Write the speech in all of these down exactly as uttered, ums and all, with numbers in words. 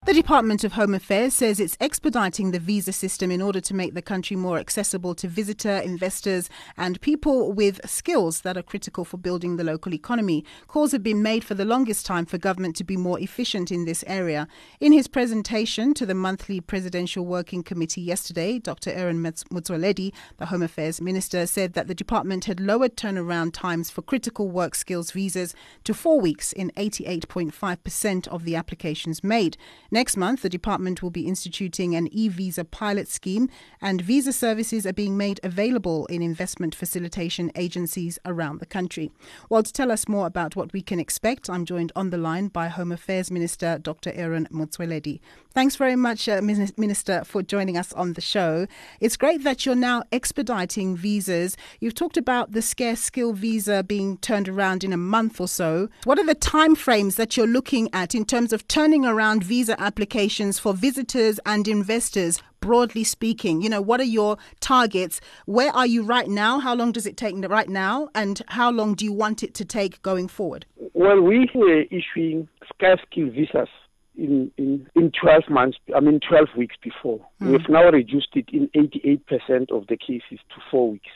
The Department of Home Affairs says it's expediting the visa system in order to make the country more accessible to visitor, investors and people with skills that are critical for building the local economy. Calls have been made for the longest time for government to be more efficient in this area. In his presentation to the monthly Presidential Working Committee yesterday, Doctor Aaron Motsoaledi, the Home Affairs Minister, said that the department had lowered turnaround times for critical work skills visas to four weeks in eighty-eight point five percent of the applications made. Next month, the department will be instituting an e-visa pilot scheme, and visa services are being made available in investment facilitation agencies around the country. Well, to tell us more about what we can expect, I'm joined on the line by Home Affairs Minister Doctor Aaron Motsoaledi. Thanks very much, uh, Minister, for joining us on the show. It's great that you're now expediting visas. You've talked about the scarce skill visa being turned around in a month or so. What are the timeframes that you're looking at in terms of turning around visa applications for visitors and investors, broadly speaking? You know, what are your targets? Where are you right now? How long does it take right now? And how long do you want it to take going forward? Well, we are issuing scarce skill visas in, in, in twelve months, I mean twelve weeks before. Mm. We've now reduced it in eighty-eight percent of the cases to four weeks.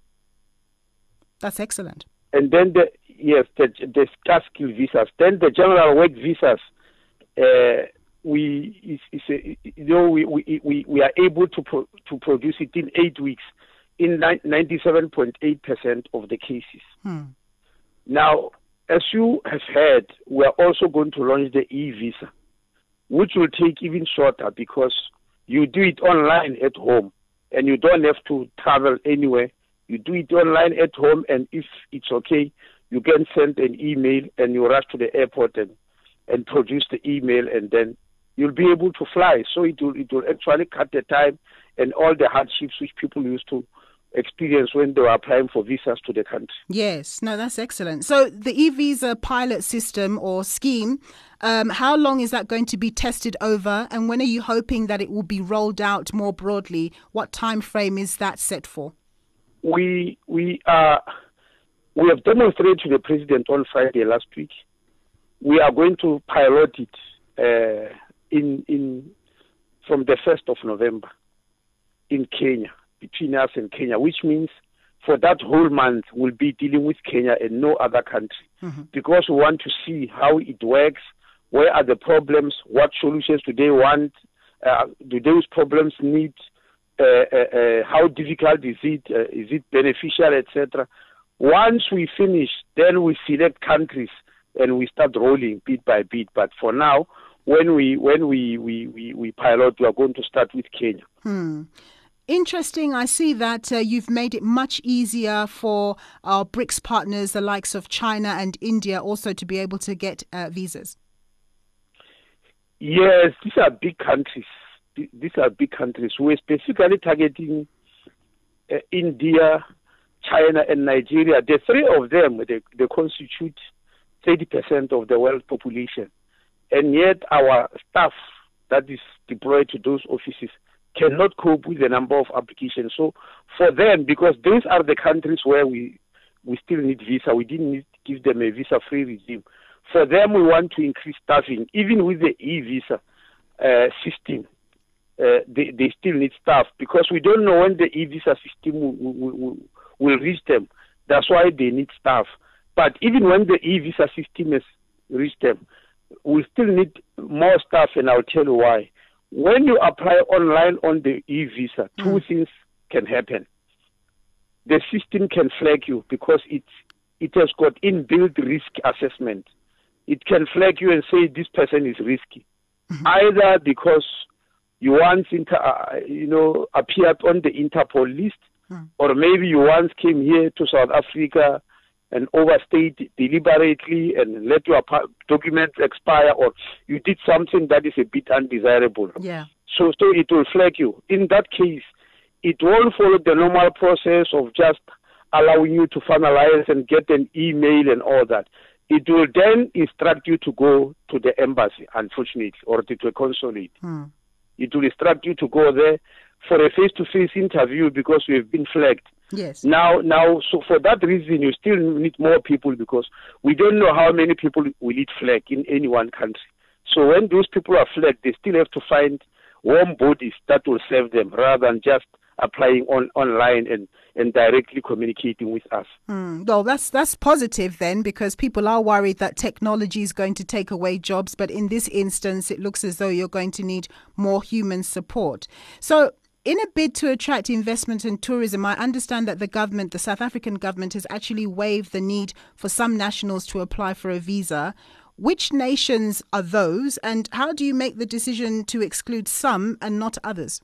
That's excellent. And then, the yes, the, the scarce skill visas. Then the general work visas, uh, we is, is a, you know we, we we we are able to pro, to produce it in eight weeks in ninety-seven point eight percent of the cases. Hmm. Now, as you have heard, we are also going to launch the e-visa, which will take even shorter because you do it online at home and you don't have to travel anywhere. You do it online at home, and if it's okay, you can send an email and you rush to the airport and, and produce the email, and then you'll be able to fly. So it will it will actually cut the time and all the hardships which people used to experience when they were applying for visas to the country. Yes, no, that's excellent. So the e-visa pilot system or scheme, um, how long is that going to be tested over, and when are you hoping that it will be rolled out more broadly? What time frame is that set for? We we are we have demonstrated to the president on Friday last week. We are going to pilot it uh, in in from the first of November in Kenya, between us and Kenya, which means for that whole month we'll be dealing with Kenya and no other country, mm-hmm. because we want to see how it works, where are the problems, what solutions do they want, uh, do those problems need. Uh, uh, uh, how difficult is it? Uh, is it beneficial, et cetera. Once we finish, then we select countries and we start rolling bit by bit. But for now, when we when we we, we, we pilot, we are going to start with Kenya. Hmm. Interesting. I see that uh, you've made it much easier for our BRICS partners, the likes of China and India, also to be able to get uh, visas. Yes, these are big countries. These are big countries. We're specifically targeting uh, India, China, and Nigeria. The three of them, they, they constitute thirty percent of the world population. And yet our staff that is deployed to those offices cannot cope with the number of applications. So for them, because these are the countries where we, we still need visa, we didn't need to give them a visa-free regime. For them, we want to increase staffing, even with the e-visa uh, system. Uh, they, they still need staff because we don't know when the e-visa system will, will, will, will reach them. That's why they need staff. But even when the e-visa system has reached them, we still need more staff, and I'll tell you why. When you apply online on the e-visa, two mm. things can happen. The system can flag you because it, it has got inbuilt risk assessment. It can flag you and say this person is risky, mm-hmm. either because you once, inter, uh, you know, appeared on the Interpol list, hmm. or maybe you once came here to South Africa and overstayed deliberately and let your documents expire, or you did something that is a bit undesirable. Yeah. So, so it will flag you. In that case, it won't follow the normal process of just allowing you to finalize and get an email and all that. It will then instruct you to go to the embassy, unfortunately, or to a consulate. Hmm. It will instruct you to go there for a face-to-face interview because we have been flagged. Yes. Now, now, so for that reason, you still need more people because we don't know how many people we need flag in any one country. So when those people are flagged, they still have to find warm bodies that will serve them rather than just applying on online and, and directly communicating with us. Mm. Well, that's that's positive then, because people are worried that technology is going to take away jobs. But in this instance, it looks as though you're going to need more human support. So in a bid to attract investment and tourism, I understand that the government, the South African government, has actually waived the need for some nationals to apply for a visa. Which nations are those, and how do you make the decision to exclude some and not others?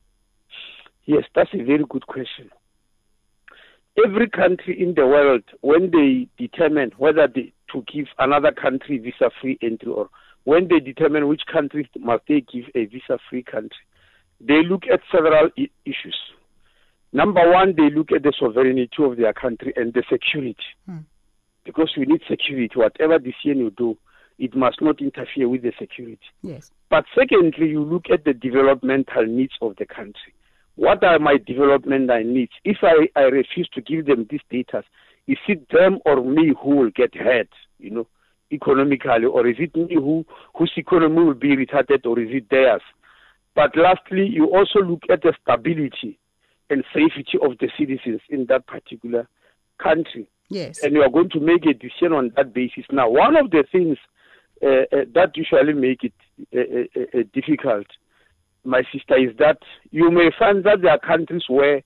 Yes, that's a very good question. Every country in the world, when they determine whether they, to give another country visa-free entry, or when they determine which countries must they give a visa-free country, they look at several I- issues. Number one, they look at the sovereignty of their country and the security. Hmm. Because you need security. Whatever decision you do, it must not interfere with the security. Yes. But secondly, you look at the developmental needs of the country. What are my developmental needs? If I, I refuse to give them this status, is it them or me who will get hurt, you know, economically, or is it me who whose economy will be retarded, or is it theirs? But lastly, you also look at the stability and safety of the citizens in that particular country. Yes. And you are going to make a decision on that basis. Now, one of the things uh, uh, that usually make it uh, uh, uh, difficult, my sister, is that you may find that there are countries where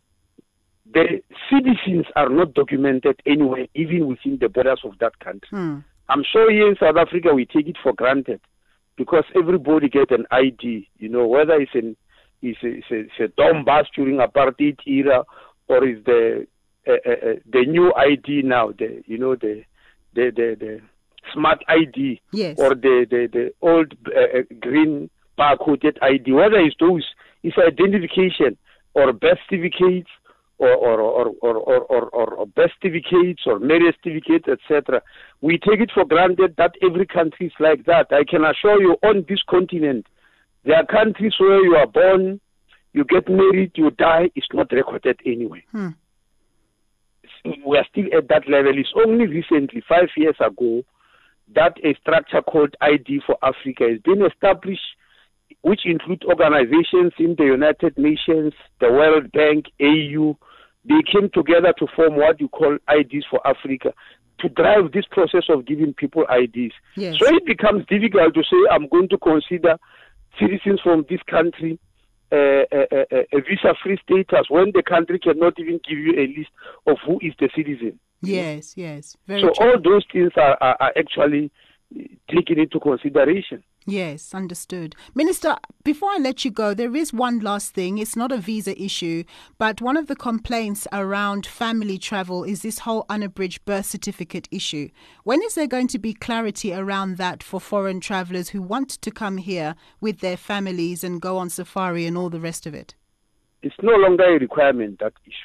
the citizens are not documented anywhere, even within the borders of that country. Hmm. I'm sure here in South Africa we take it for granted because everybody gets an I D, you know, whether it's, an, it's, a, it's, a, it's a Dom bus during apartheid era, or is the uh, uh, the new I D now, the you know the the the, the smart I D, yes, or the the, the old uh, green barcoded I D, whether it's those, it's identification or birth certificates or or or or or, or, or, or birth certificates or marriage certificates, et cetera. We take it for granted that every country is like that. I can assure you, on this continent, there are countries where you are born, you get married, you die, it's not recorded anywhere. Hmm. We are still at that level. It's only recently, five years ago, that a structure called I D for Africa has been established, which include organizations in the United Nations, the World Bank, A U. They came together to form what you call I Ds for Africa, to drive this process of giving people I Ds. Yes. So it becomes difficult to say, I'm going to consider citizens from this country uh, a, a, a visa-free status when the country cannot even give you a list of who is the citizen. Yes, yes. Very so true. all those things are, are, are actually taken into consideration. Yes, understood. Minister, before I let you go, there is one last thing. It's not a visa issue, but one of the complaints around family travel is this whole unabridged birth certificate issue. When is there going to be clarity around that for foreign travellers who want to come here with their families and go on safari and all the rest of it? It's no longer a requirement, that issue.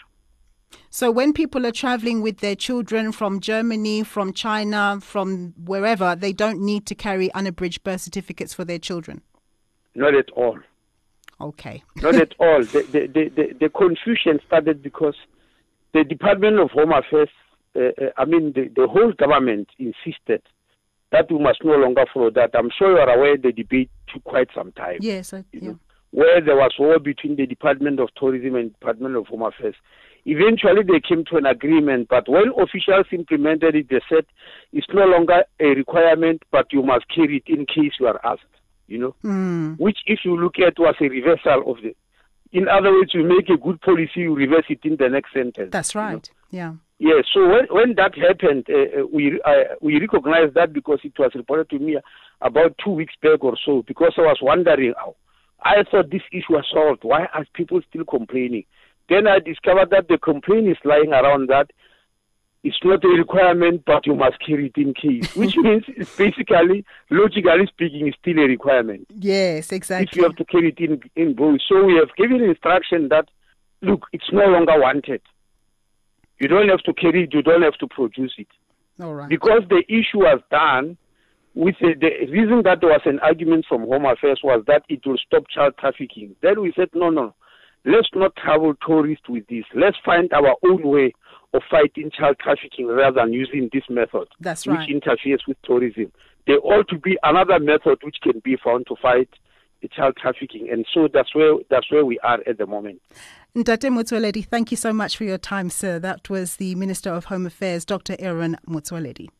So when people are traveling with their children from Germany, from China, from wherever, they don't need to carry unabridged birth certificates for their children? Not at all. Okay. Not at all. The, the, the, the, the confusion started because the Department of Home Affairs, uh, uh, I mean, the, the whole government insisted that we must no longer follow that. I'm sure you are aware the debate took quite some time. Yes, I, yeah. know, where there was war between the Department of Tourism and Department of Home Affairs. Eventually, they came to an agreement, but when officials implemented it, they said it's no longer a requirement, but you must carry it in case you are asked, you know, mm. which, if you look at, was a reversal of the... In other words, you make a good policy, you reverse it in the next sentence. That's right, you know? yeah. Yeah, so when, when that happened, uh, we uh, we recognized that because it was reported to me about two weeks back or so, because I was wondering, how I thought this issue was solved. Why are people still complaining? Then I discovered that the complaint is lying around that it's not a requirement, but you must carry it in case, which means it's basically, logically speaking, it's still a requirement. Yes, exactly. If you have to carry it in, in both. So we have given instruction that, look, it's no longer wanted. You don't have to carry it, you don't have to produce it. All right. Because the issue was done with the, the reason that there was an argument from Home Affairs was that it will stop child trafficking. Then we said, no, no. Let's not travel tourists with this. Let's find our own way of fighting child trafficking rather than using this method, That's right. which interferes with tourism. there ought to be another method which can be found to fight child trafficking. And so that's where that's where we are at the moment. Ntate Motsoaledi, thank you so much for your time, sir. That was the Minister of Home Affairs, Doctor Aaron Motsoaledi.